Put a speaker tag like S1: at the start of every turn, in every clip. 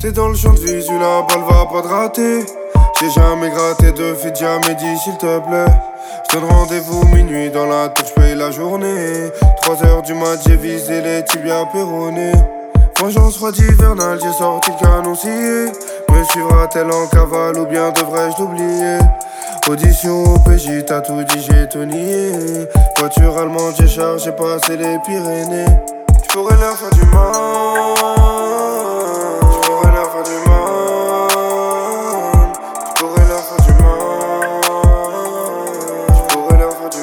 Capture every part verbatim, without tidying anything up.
S1: T'es dans le champ de visu, la balle va pas te rater. J'ai jamais gratté de feed, jamais dit s'il te plaît. J'donne rendez-vous minuit dans la tour, j'paye la journée. Trois heures du mat, j'ai visé les tibias péronés. Vengeance froide hivernale, j'ai sorti le canon scié. Me suivra-t-elle en cavale ou bien devrais-je l'oublier? Audition au P J, t'as tout dit, j'ai tout nié. Voiture allemande, j'ai chargé, passé les Pyrénées. J'pourrais leur faire du mal, j'pourrais leur faire du mal, j'pourrais leur faire du mal, j'pourrais leur faire du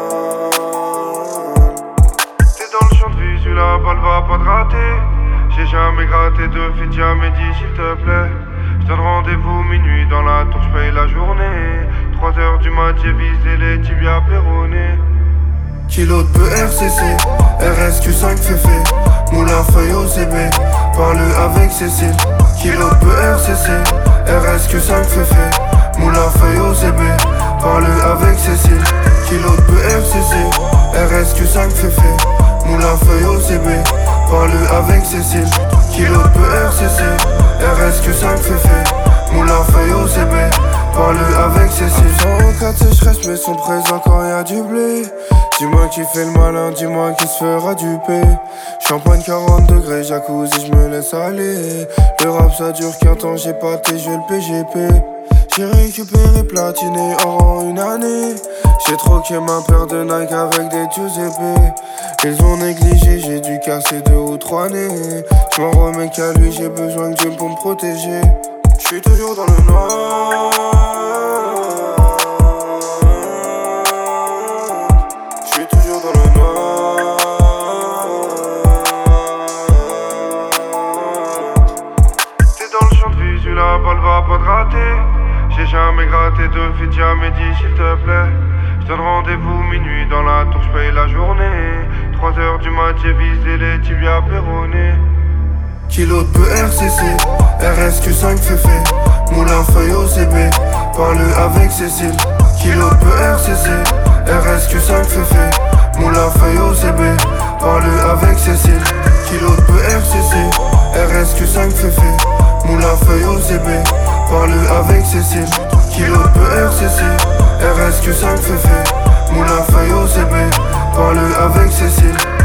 S1: mal. T'es dans le champ de visu, la balle va pas te rater. J'ai jamais gratté de feed, jamais dit s'il te plaît. J'donne rendez-vous minuit dans la tour, j'paye la journée. Trois heures du mat, j'ai visé les tibias péronés. Kilo de R C C, R S Q cinq féfé, moulin feuille O C B, parle avec Cécile. Kilo de R C C, R S Q cinq féfé, moulin feuille O C B, parle avec Cécile. Kilo de R C C, R S Q cinq féfé, moulin feuille O C B, parle avec Cécile. Kilo de R C C, R S Q cinq féfé, moulin feuille O C B, parle avec Cécile. cent quatre sécheresse mais sont présents quand y'a du blé. Dis-moi qui fait le malin, dis-moi qui se fera duper. Champagne quarante degrés, jacuzzi, j'me laisse aller. Le rap ça dure qu'un temps, j'ai pas tes jeux le P G P. J'ai récupéré platiné en une année. J'ai troqué ma paire de Nike avec des Giuseppe. Ils ont négligé, j'ai dû casser deux ou trois nez. J'm'en remets qu'à lui, j'ai besoin de Dieu pour me protéger. J'suis toujours dans le noir. J'suis toujours dans le noir. T'es dans le champ de visu, la balle va pas te rater. J'ai jamais gratté de feed, jamais dit s'il te plaît. J'donne rendez-vous minuit dans la tour, j'paye la journée. Trois heures du mat, j'ai visé les tibias péronés. Kilo de R C C, R S Q cinq féfé, moulin feuille O C B, parle avec Cécile. Kilo de R C C, R S Q cinq féfé, moulin feuille O C B, parle avec Cécile. Kilo de R C C, R S Q cinq féfé, moulin feuille O C B, parle avec Cécile. Kilo de R C C, R S Q cinq féfé, moulin feuille O C B, parle avec Cécile.